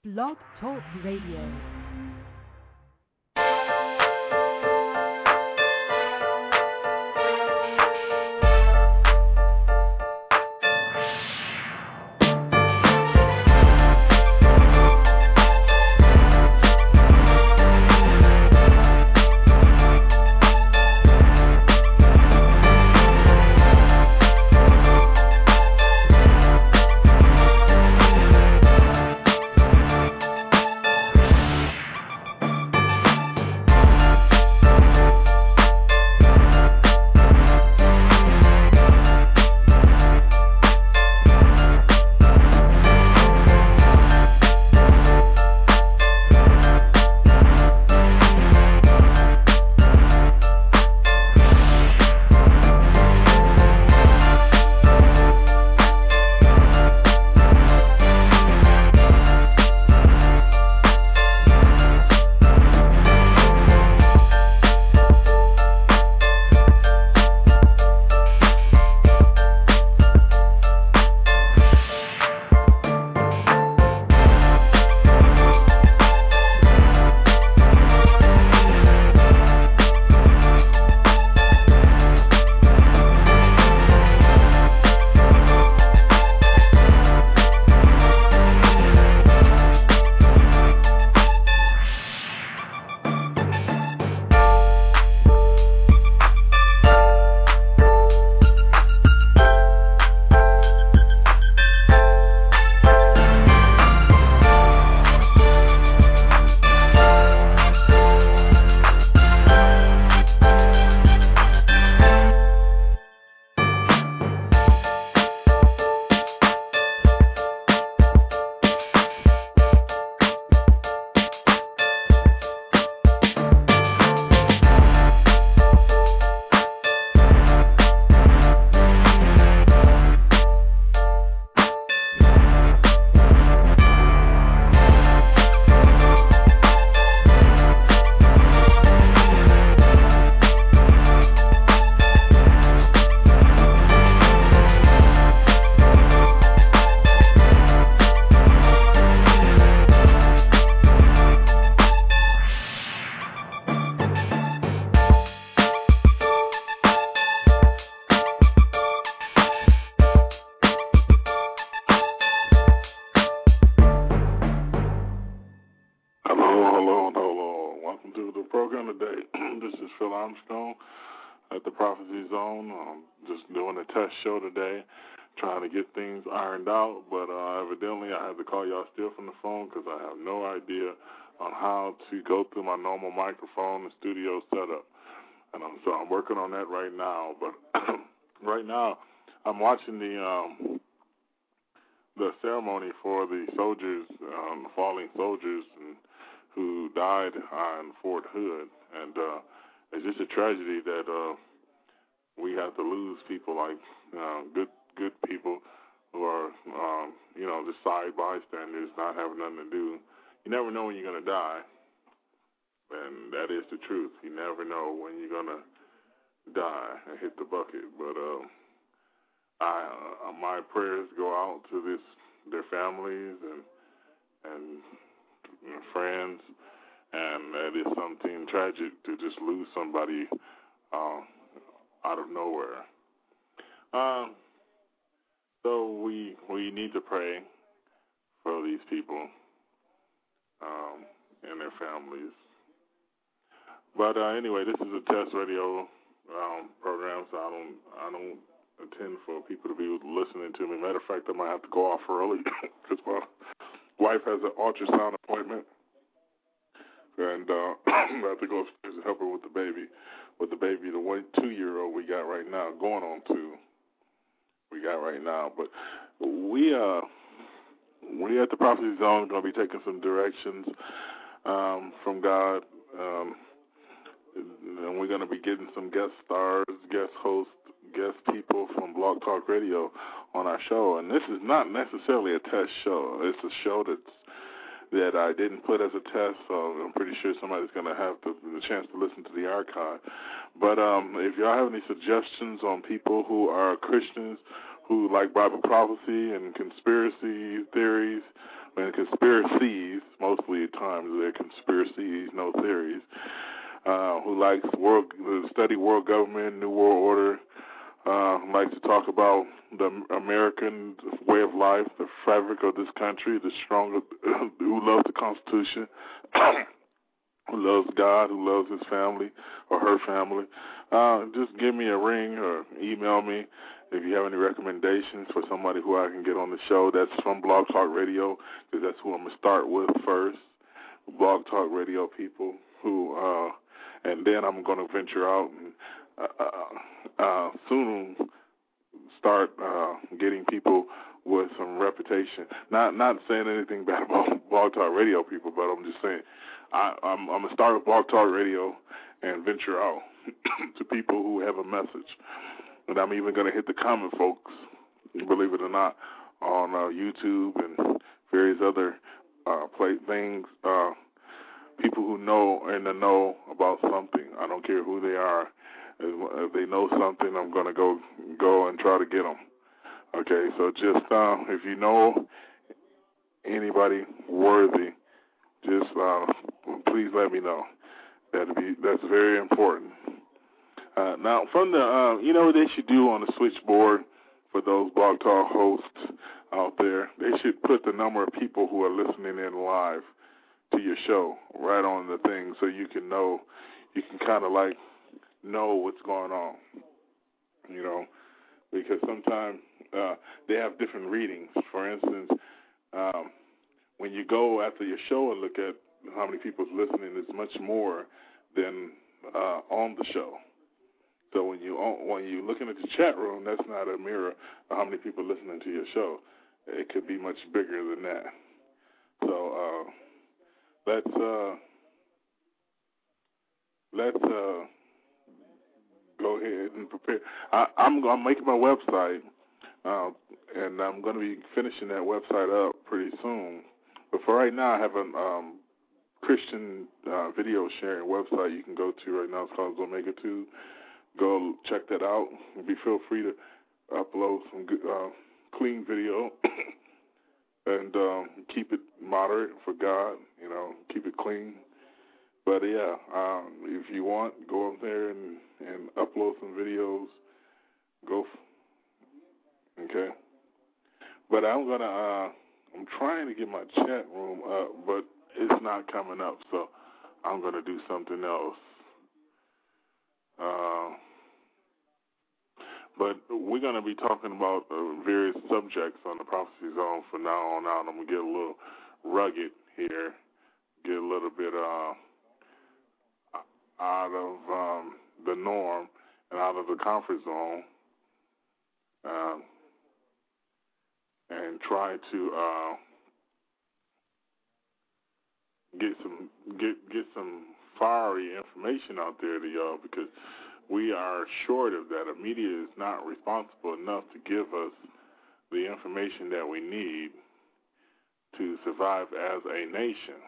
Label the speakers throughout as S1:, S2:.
S1: Blog Talk Radio.
S2: At the Prophecy Zone. Just doing a test show today, trying to get things ironed out, but evidently I have to call y'all still from the phone because I have no idea on how to go through my normal microphone and studio setup. And so I'm working on that right now. But right now I'm watching the ceremony for the soldiers, the falling soldiers who died on Fort Hood. And it's just a tragedy that we have to lose people like good people who are, just side bystanders, not having nothing to do. You never know when you're going to die, and that is the truth. You never know when you're going to die and hit the bucket. But my prayers go out to their families and friends. And that is something tragic to just lose somebody out of nowhere. So we need to pray for these people and their families. But anyway, this is a test radio program, so I don't intend for people to be listening to me. Matter of fact, I might have to go off early because my wife has an ultrasound appointment. And I have to go upstairs and help her with the baby. The 2-year-old we got right now, going on 2. We got right now. But we at the Prophecy Zone are going to be taking some directions from God. And we're going to be getting some guest stars, guest hosts, guest people from Blog Talk Radio on our show. And this is not necessarily a test show. It's a show that I didn't put as a test, so I'm pretty sure somebody's going to have the chance to listen to the archive. But if y'all have any suggestions on people who are Christians who like Bible prophecy and conspiracy theories, and conspiracies, mostly at times they're conspiracies, no theories, who likes study world government, New World Order, likes to talk about the American way of life, the fabric of this country, the stronger, who loves the Constitution, who loves God, who loves his family or her family. Just give me a ring or email me if you have any recommendations for somebody who I can get on the show. That's from Blog Talk Radio, because that's who I'm going to start with first. Blog Talk Radio people who, and then I'm going to venture out and soon start getting people with some reputation. Not saying anything bad about Blog Talk Radio people, but I'm just saying I'm going to start with Blog Talk Radio and venture out to people who have a message. And I'm even going to hit the common folks, believe it or not, on YouTube and various other things. People who know and know about something. I don't care who they are. If they know something, I'm going to go and try to get them. Okay, so just if you know anybody worthy, just please let me know. That's very important. Now, from the you know what they should do on the switchboard for those Blog Talk hosts out there? They should put the number of people who are listening in live to your show right on the thing, so you can know, you can kind of like know what's going on, you know, because sometimes they have different readings. For instance, when you go after your show and look at how many people's listening, it's much more than on the show. So when you're looking at the chat room, that's not a mirror of how many people are listening to your show. It could be much bigger than that. So let's go ahead and prepare. I'm making my website, and I'm going to be finishing that website up pretty soon. But for right now, I have a Christian video sharing website you can go to right now. It's called Zomega2. Go check that out. Feel free to upload some good, clean video and keep it moderate for God. You know, keep it clean. But yeah, if you want, go up there and upload some videos. Okay. But I'm trying to get my chat room up, but it's not coming up, so I'm gonna do something else. But we're going to be talking about various subjects on the Prophecy Zone from now on out. I'm going to get a little rugged here, get a little bit out of the norm and out of the comfort zone, and try to get some fiery information out there to y'all, because we are short of that. The media is not responsible enough to give us the information that we need to survive as a nation.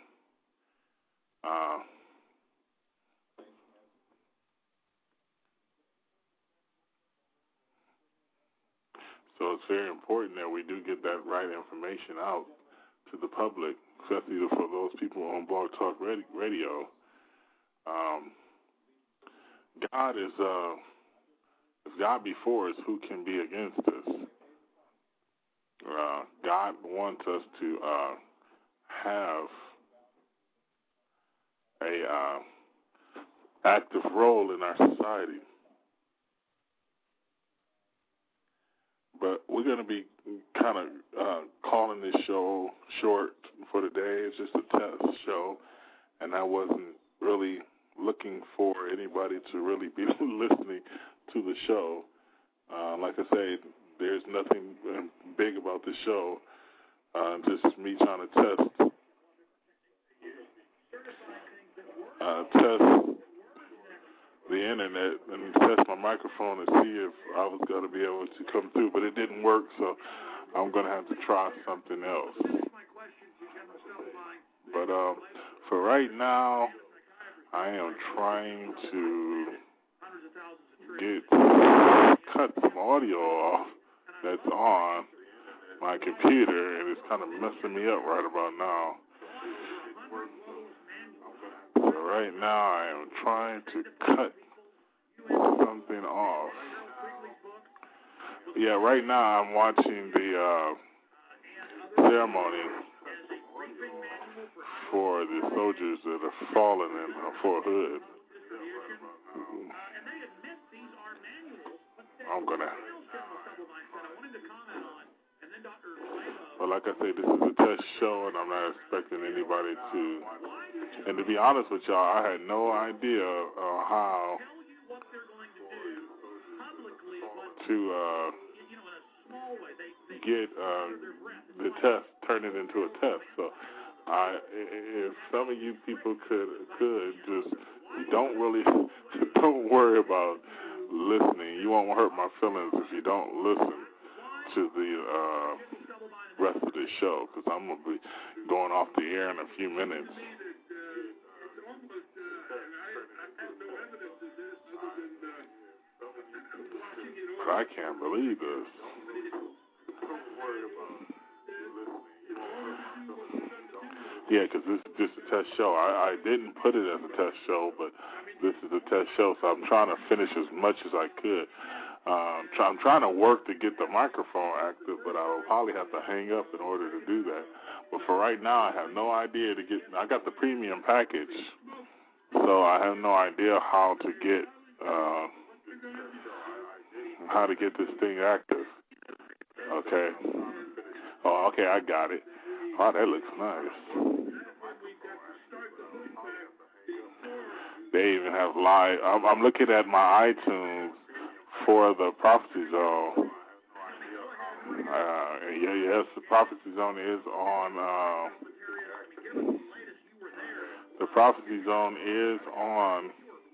S2: So it's very important that we do get that right information out to the public, especially for those people on Blog Talk Radio. God is, if God be for us, who can be against us? God wants us to have a active role in our society. But we're going to be kind of calling this show short for the day. It's just a test show, and I wasn't really looking for anybody to really be listening to the show. Like I say, there's nothing big about the show. Just me trying to test the internet and test my microphone and see if I was going to be able to come through. But it didn't work, so I'm going to have to try something else. But for right now, I am trying to cut some audio off that's on, my computer, and it's kind of messing me up right about now. So right now I am trying to cut something off. Yeah, right now I'm watching the ceremony for the soldiers that have fallen in Fort Hood. I'm gonna. But like I say, this is a test show, and I'm not expecting anybody to. And to be honest with y'all, I had no idea how to get the test, turn it into a test. So, if some of you people could just don't worry about listening. You won't hurt my feelings if you don't listen to the rest of the show, because I'm gonna be going off the air in a few minutes. But I can't believe this. Yeah, because this is just a test show. I didn't put it as a test show, but this is a test show, so I'm trying to finish as much as I could. I'm trying to work to get the microphone active, but I will probably have to hang up in order to do that. But for right now, I have no idea to get. I got the premium package, so I have no idea how to get this thing active. Okay. Oh, okay, I got it. Oh, that looks nice. They even have live. I'm looking at my iTunes for the Prophecy Zone. Yes, the Prophecy Zone is on. The Prophecy Zone is on.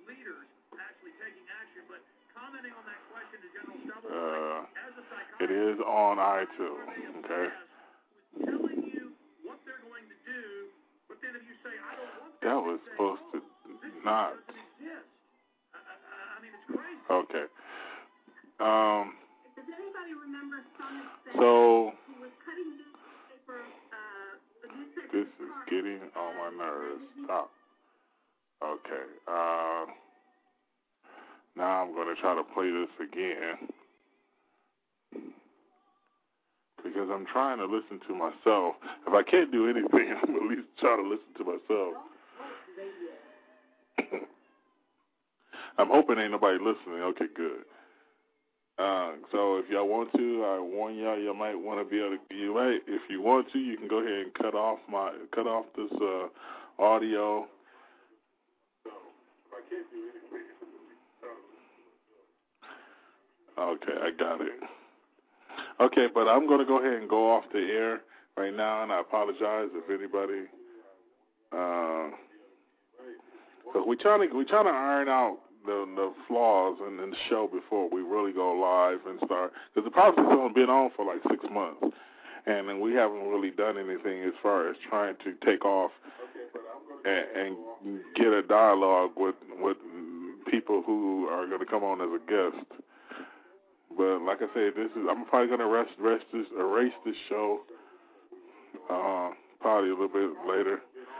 S2: It is on iTunes. Okay. That was supposed to not. Okay.
S1: Does anybody remember Sonic
S2: So
S1: who was cutting newspaper,
S2: this is getting on my nerves. Stop. Okay. Now I'm going to try to play this again, because I'm trying to listen to myself. If I can't do anything, I'm at least try to listen to myself. I'm hoping ain't nobody listening. Okay, good. So if y'all want to, I warn y'all, you might want to be able to. If you want to, you can go ahead and cut off this audio. Okay, I got it. Okay, but I'm going to go ahead and go off the air right now, and I apologize if anybody. But we're trying to iron out the flaws in the show before we really go live and start. Because the process has only been on for like 6 months, and then we haven't really done anything as far as trying to take off and get a dialogue with people who are going to come on as a guest. But like I said, I'm probably going to erase this show probably a little bit later.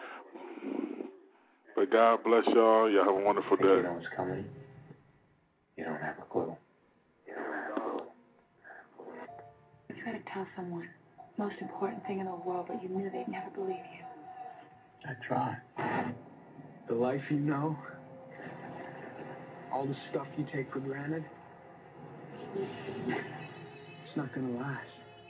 S2: But God bless y'all. Y'all have a wonderful day.
S3: You know what's coming. You don't have a clue. You don't have a clue.
S4: You gotta tell someone. Most important thing in the world, but you knew they'd never believe you.
S3: I tried. The life you know, all the stuff you take for granted, it's not gonna last.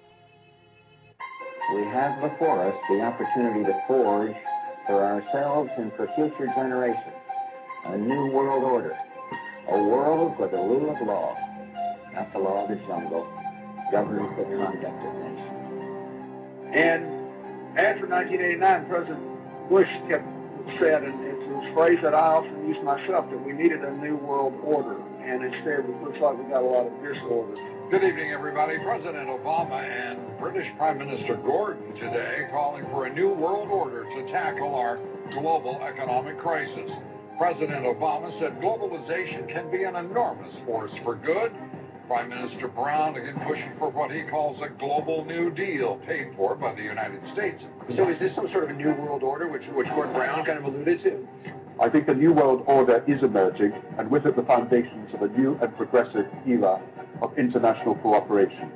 S5: We have before us the opportunity to forge for ourselves and for future generations a new world order, a world where the rule of law, not the law of the jungle, governs the conduct of nations.
S6: And after 1989, President Bush said, and it's a phrase that I often use myself, that we needed a new world order, and instead it looks like we got a lot of disorder.
S7: Good evening, everybody. President Obama and British Prime Minister Gordon today calling for a new world order to tackle our global economic crisis. President Obama said globalization can be an enormous force for good, Prime Minister Brown again pushing for what he calls a global New Deal paid for by the United States.
S8: So is this some sort of a new world order, which Gordon Brown kind of alluded to?
S9: I think the new world order is emerging, and with it the foundations of a new and progressive era of international cooperation.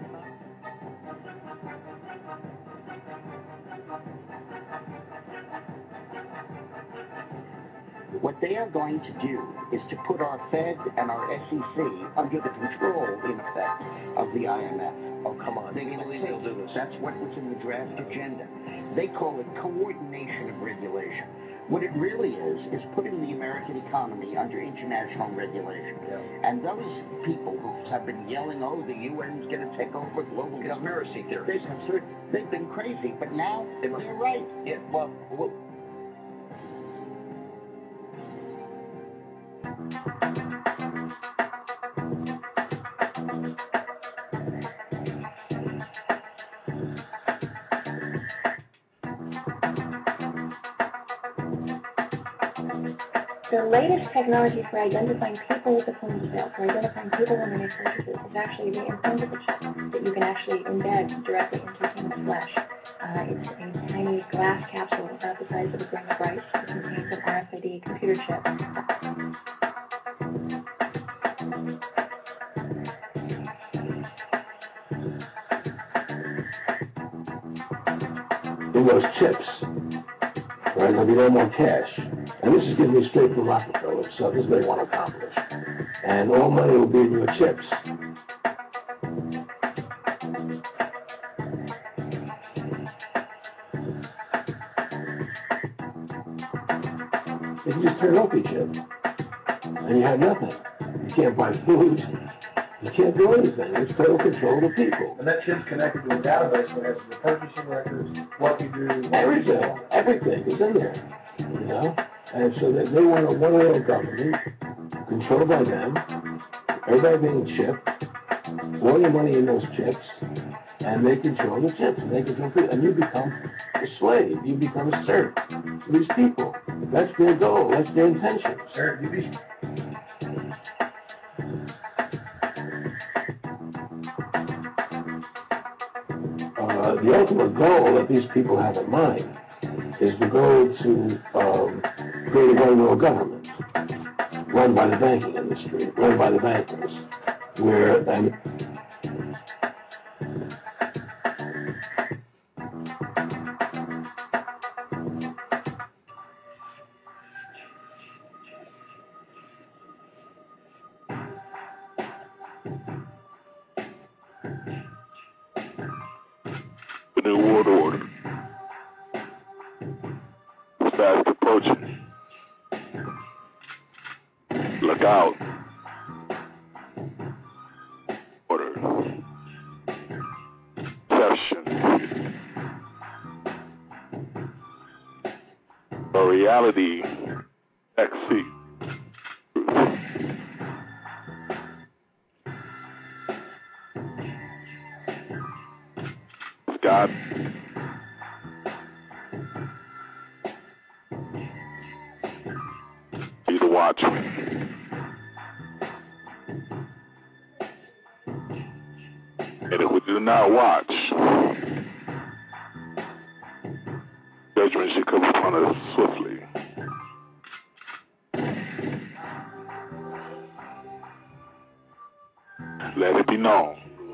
S10: What they are going to do is to put our Fed and our SEC under the control, in effect, of the IMF.
S8: Oh, come on. They can't believe they'll do this.
S10: That's what was in the draft agenda. They call it coordination of regulation. What it really is putting the American economy under international regulation.
S8: Yeah.
S10: And those people who have been yelling, oh, the UN's going to take over global
S8: conspiracy theories.
S10: They've been crazy, but now they're right.
S8: Yeah, well
S4: the latest technology for identifying people at the point of sale, for identifying people when they make purchases, is actually the implantable chip that you can actually embed directly into human flesh. It's a tiny glass capsule about the size of a grain of rice that contains an RFID computer chip.
S11: In those chips, right? There'll be no more cash. And this is giving me straight from Rockefeller, so this is what they want to accomplish. And all money will be in your chips. If you just turn off your chip, and you have nothing. You can't buy food. You can't do anything. It's total control of the people.
S12: And that chip's connected to a database that has the purchasing records, what you do,
S11: everything is in there, you know? And so they want a one-world government, controlled by them, everybody being chipped, all your money in those chips, and they control the chips, and they control people, and you become a slave, you become a serf to these people. That's their goal, that's their intention.
S12: Sir, you be...
S11: The ultimate goal that these people have in mind is to go to create a one-world government run by the banking industry, run by the bankers, where
S2: the New World Order is fast approaching. Look out. Order. Perception. A reality exceed. God. Be the watchman. And if we do not watch, judgment should come upon us swiftly. Let it be known.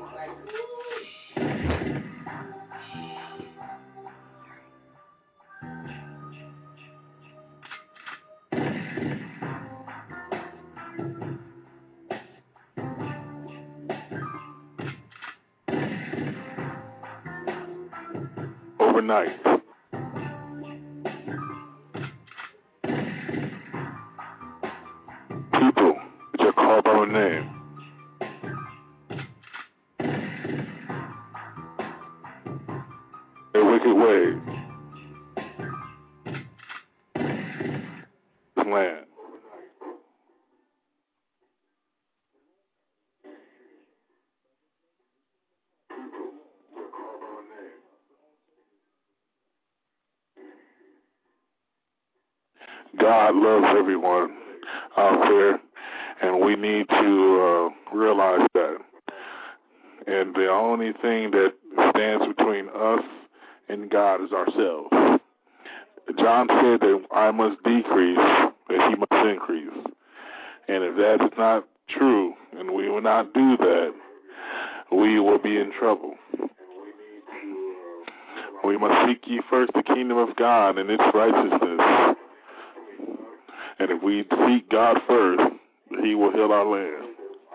S2: Overnight, people which are called by my name their wicked ways, this land. God loves everyone out there, and we need to realize that. and the only thing that stands between us and God is ourselves. John said that I must decrease, that he must increase. And if that is not true, and we will not do that, we will be in trouble. We must seek ye first the kingdom of God and its righteousness. And if we seek God first, he will heal our land.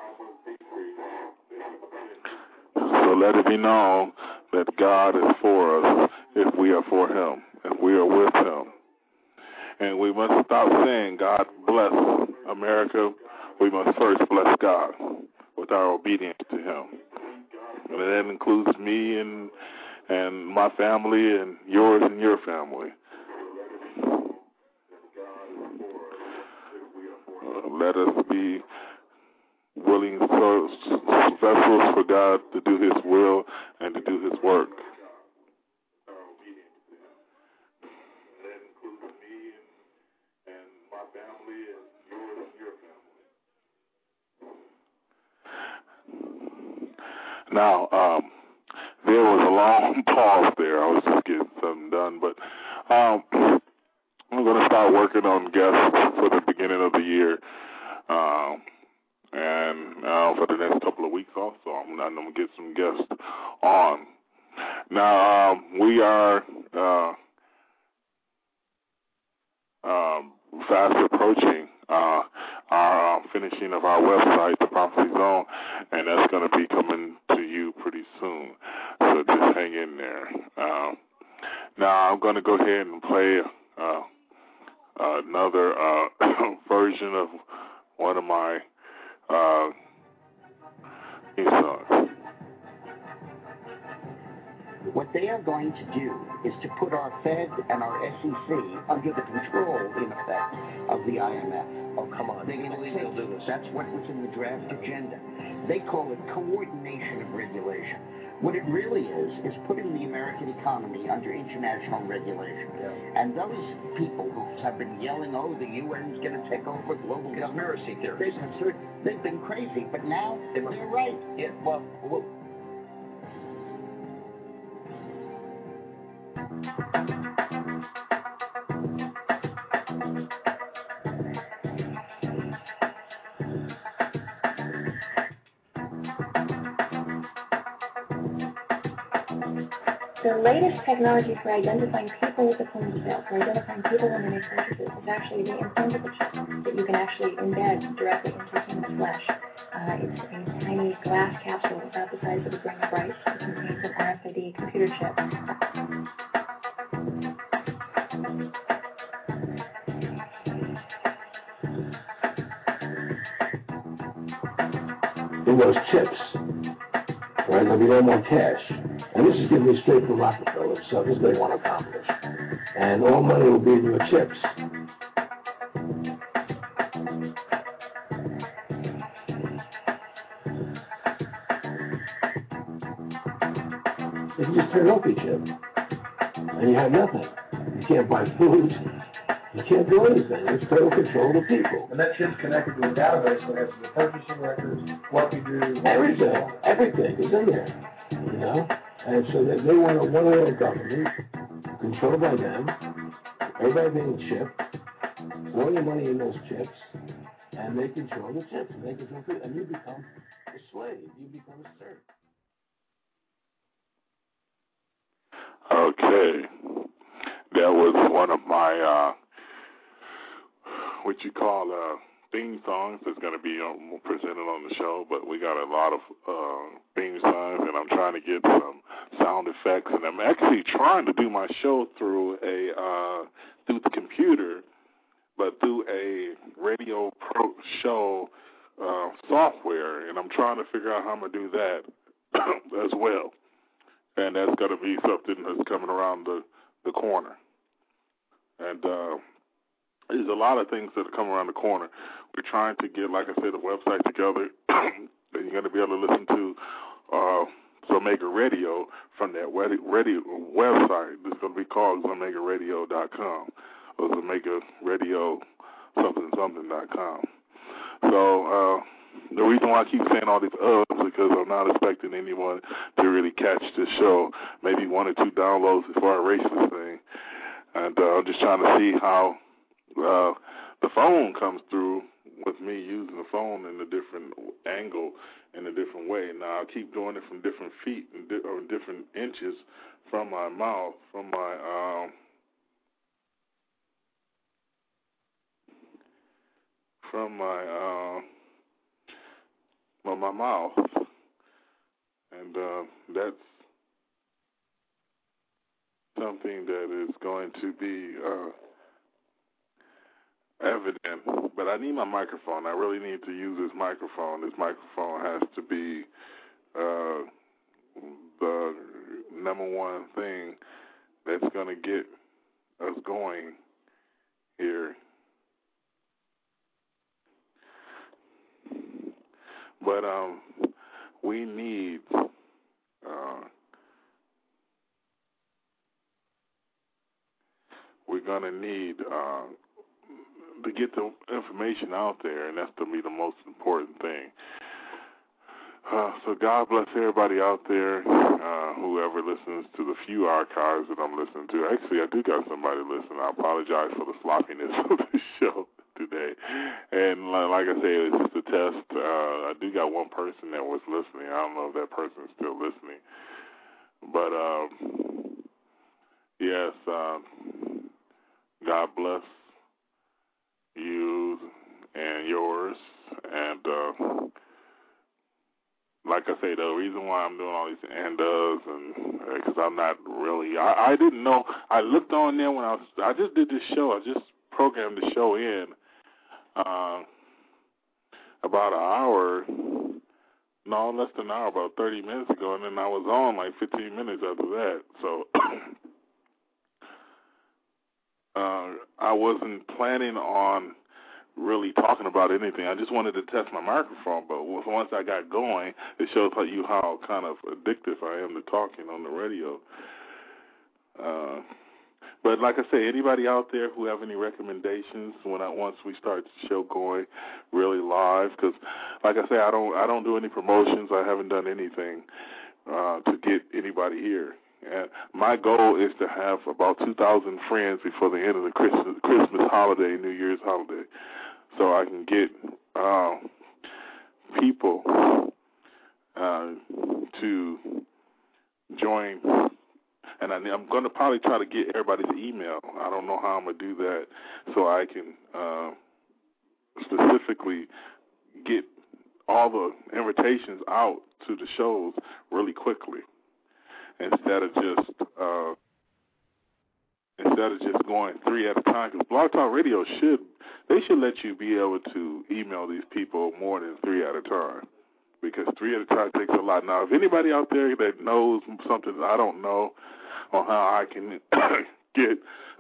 S2: So let it be known that God is for us if we are for him, if we are with him. And we must stop saying, God bless America. We must first bless God with our obedience to him. And that includes me and my family and yours and your family. Let us be willing vessels for God to do his will and to do his work. Now, there was a long pause there. I was just getting something done, but I'm going to start working on guests for the beginning of the year, and for the next couple of weeks also. I'm going to get some guests on. Now, we are fast approaching our finishing of our website, The Prophecy Zone, and that's going to be coming to you pretty soon. So just hang in there. Now I'm going to go ahead and play another version of one of my songs.
S10: What they are going to do is to put our Fed and our SEC under the control, in effect, of the IMF.
S8: Oh, come on. They can't believe they'll do this.
S10: That's what was in the draft agenda. They call it coordination of regulation. What it really is putting the American economy under international regulation. Yeah. And those people who have been yelling, oh, the UN's going to take over global
S8: conspiracy theories.
S10: They've been crazy, but now they're right.
S8: Yeah, well
S4: the latest technology for identifying people with the point of sale, for identifying people when they make purchases, is actually the implantable chip that you can actually embed directly into human flesh. It's a tiny glass capsule about the size of a grain of rice. It contains an RFID computer chip.
S11: In those chips, right? There'll be no more cash. And this is giving me straight from Rockefeller, so this is what they want to accomplish. And all money will be in your chips. If you just turn off your chip, and you have nothing. You can't buy food. You can't do anything. It's total control of the people.
S12: And that chip's connected to a database that has the purchasing records, what you do,
S11: everything is in there, you know? And so they want a one-oil government, controlled by them, everybody being chipped, all your money in those chips, and they control the chips, and they control it, and you become a slave, you become a serf.
S2: Okay, that was one of my what you call theme songs that's going to be presented on the show, but we got a lot of theme songs, and I'm trying to get some sound effects, and I'm actually trying to do my show through through the computer, but through a radio pro show software, and I'm trying to figure out how I'm going to do that as well, and that's going to be something that's coming around the corner, and there's a lot of things that are coming around the corner. We're trying to get, like I said, a website together that you're going to be able to listen to Zomega Radio from that radio website. It's going to be called ZomegaRadio.com or Zomega Radio something.com. So the reason why I keep saying all these is because I'm not expecting anyone to really catch this show. Maybe 1 or 2 downloads before I erase this thing. And I'm just trying to see how the phone comes through with me using the phone in a different angle, in a different way. Now, I keep doing it from different feet or different inches from my mouth, from my my mouth, and that's something that is going to be evident. But I need my microphone. I really need to use this microphone. This microphone has to be the number one thing that's going to get us going here. But we need we're going to need to get the information out there, and that's to me the most important thing. So God bless everybody out there, whoever listens to the few archives that I'm listening to. Actually, I do got somebody listening. I apologize for the sloppiness of the show today. And like I say, it's just a test. I do got one person that was listening. I don't know if that person is still listening. But, yes, God bless you and yours. And like I say, the reason why I'm doing all these and does, and because I'm not really, I didn't know. I looked on there when I just did this show. I just programmed the show in about an hour, no, less than an hour, about 30 minutes ago, and then I was on like 15 minutes after that. So I wasn't planning on really talking about anything. I just wanted to test my microphone, but once I got going, it shows you how kind of addictive I am to talking on the radio. But like I say, anybody out there who have any recommendations once we start the show going really live, because like I say, I don't do any promotions. I haven't done anything to get anybody here. And my goal is to have about 2,000 friends before the end of the Christmas holiday, New Year's holiday, so I can get people to join. And I'm going to probably try to get everybody's email. I don't know how I'm going to do that, so I can specifically get all the invitations out to the shows really quickly, instead of just going 3 at a time. Because Blog Talk Radio should let you be able to email these people more than 3 at a time, because 3 at a time takes a lot. Now, if anybody out there that knows something that I don't know on how I can get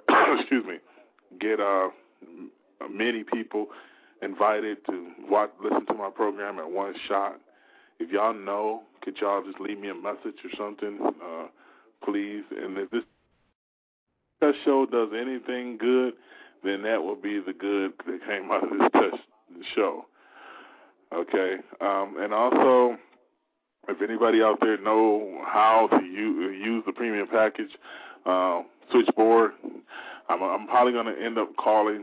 S2: many people invited to listen to my program at one shot, if y'all know, could y'all just leave me a message or something, please? And if this show does anything good, then that will be the good that came out of this test show. Okay? And also, if anybody out there know how to use the premium package switchboard, I'm probably going to end up calling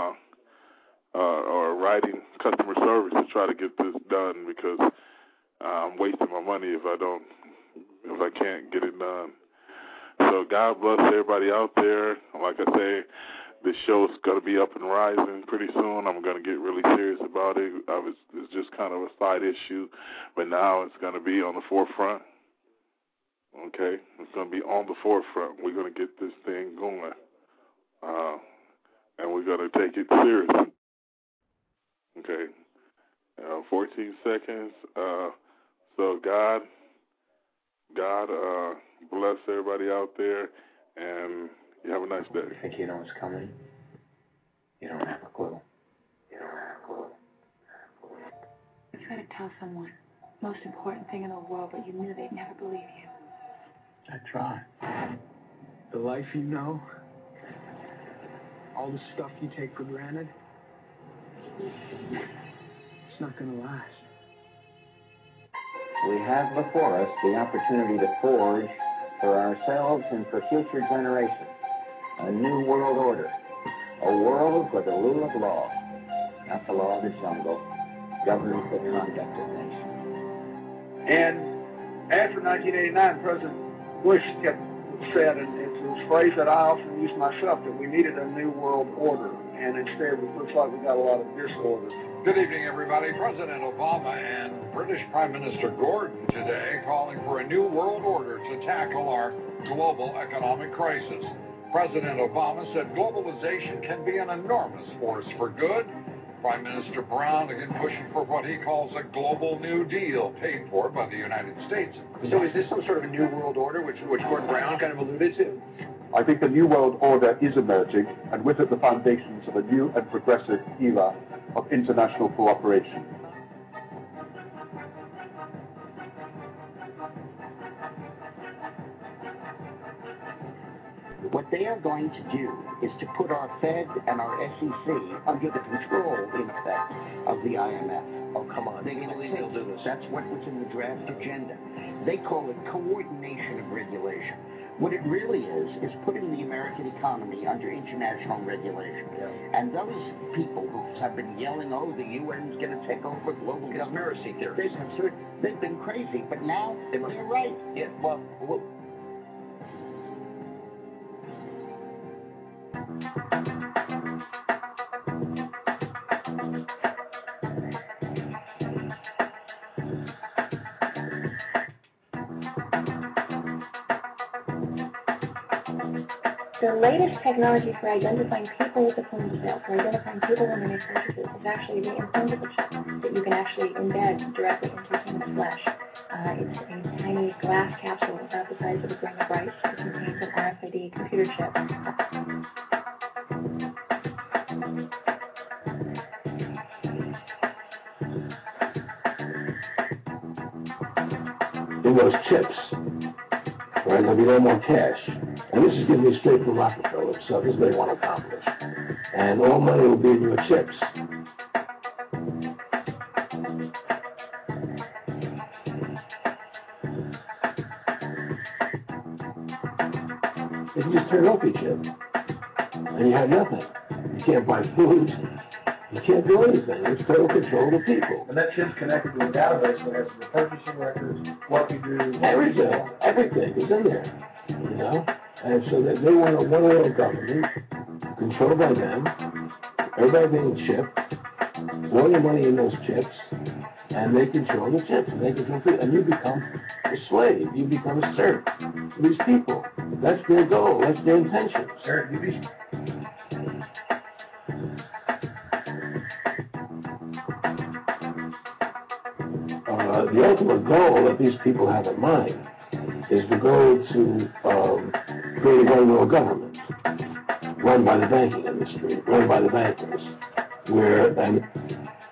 S2: or writing customer service to try to get this done, because I'm wasting my money if I can't get it done. So God bless everybody out there. Like I say, this show's going to be up and rising pretty soon. I'm going to get really serious about it. It's just kind of a side issue, but now it's going to be on the forefront. Okay? It's going to be on the forefront. We're going to get this thing going, and we're going to take it seriously. Okay? 14 seconds. So God bless everybody out there, and you have a nice day.
S3: You think you know what's coming? You don't have a clue. You don't have a clue.
S4: You tried to tell someone the most important thing in the world, but you knew they'd never believe you.
S12: I try. The life you know, all the stuff you take for granted,
S10: it's not going to last.
S5: We have before us the opportunity to forge for ourselves and for future generations a new world order, a world where the rule of law, not the law of the jungle, governs the conduct of nations.
S6: And after 1989, President Bush said, and it's a phrase that I often use myself, that we needed a new world order, and instead it looks like we got a lot of disorder.
S7: Good evening, everybody. President Obama and British Prime Minister Gordon today calling for a new world order to tackle our global economic crisis. President Obama said globalization can be an enormous force for good. Prime Minister Brown again pushing for what he calls a global New Deal paid for by the United States.
S8: So is this some sort of a new world order, which Gordon Brown kind of alluded to?
S9: I think a new world order is emerging, and with it the foundations of a new and progressive era of international cooperation.
S10: What they are going to do is to put our Fed and our SEC under the control, in effect, of the IMF.
S8: Oh, come on. They believe they'll do this.
S10: That's what was in the draft agenda. They call it coordination of regulation. What it really is putting the American economy under international regulation. Yeah. And those people who have been yelling, oh, the UN's going to take over global
S8: conspiracy theories.
S10: They've been crazy, but now they're right.
S8: Yeah, well
S4: The latest technology for identifying people with the point of sale, for identifying people when they make purchases, is actually the implantable chip that you can actually embed directly into human flesh. It's a tiny glass capsule about the size of a grain of rice. It contains an RFID computer chip.
S11: In those chips, right, there'll be no more cash. And this is giving me straight from Rockefeller himself. This is what they want to accomplish. And all money will be in your chips. If you just turn off your chip, and you have nothing. You can't buy food. You can't do anything. It's total control of the people.
S12: And that chip's connected to a database that has the purchasing records, what you do.
S11: Everything is in there, you know? And so they want a one-world government, controlled by them, everybody being chipped, all your money in those chips, and they control the chips, and they control people, and you become a slave, you become a serf to these people. That's their goal, that's their intention.
S12: Sir, you'd be...
S11: The ultimate goal that these people have in mind is to go to create a one-world government run by the banking industry, run by the bankers, where